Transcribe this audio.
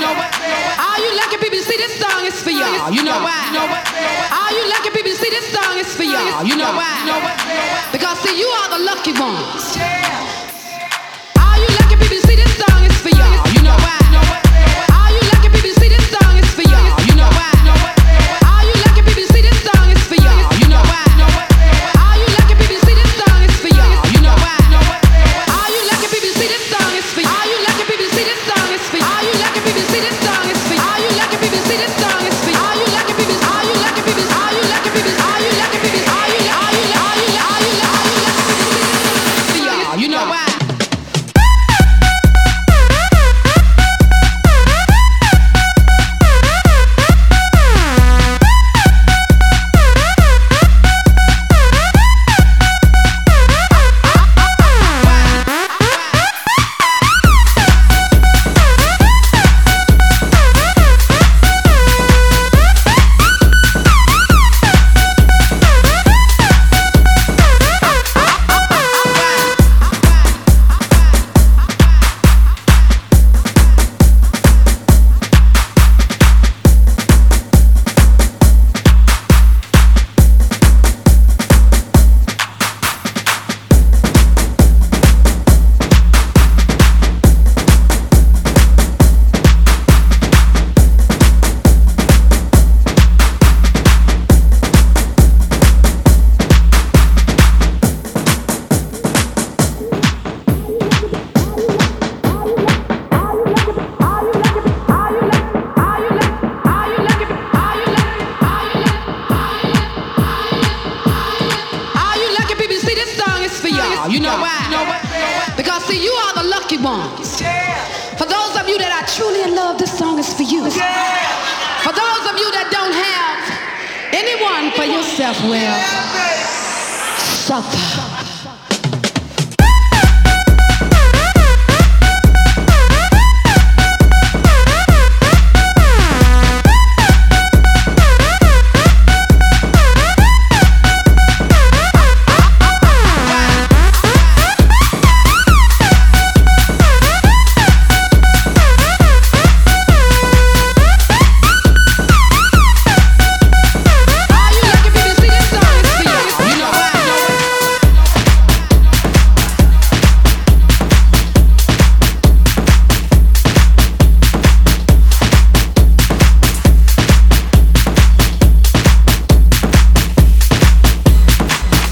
All you lucky people, see this song is for y'all. You know why? All you lucky people, see this song is for y'all. You know why? Because see, you are the lucky ones. All you lucky people, see this song is for y'all. You know why? All you lucky people, see this song is for y'all. You know why? All you lucky people, see this song is for y'all. You know why? All you lucky people, see this song is for y'all. You know why? All you lucky people, see this song is for y'all. All you lucky people, see this song is for y'all. All you lucky people, see this song is for y'all. All you lucky people, see this song is for y'all. All you lucky people, all you lucky people, all you lucky people, all you lucky people, all you for y'all. You know why? You know why? Because see, you are the lucky ones. For those of you that are truly in love, this song is for you. For those of you that don't have anyone for yourself, well, suffer.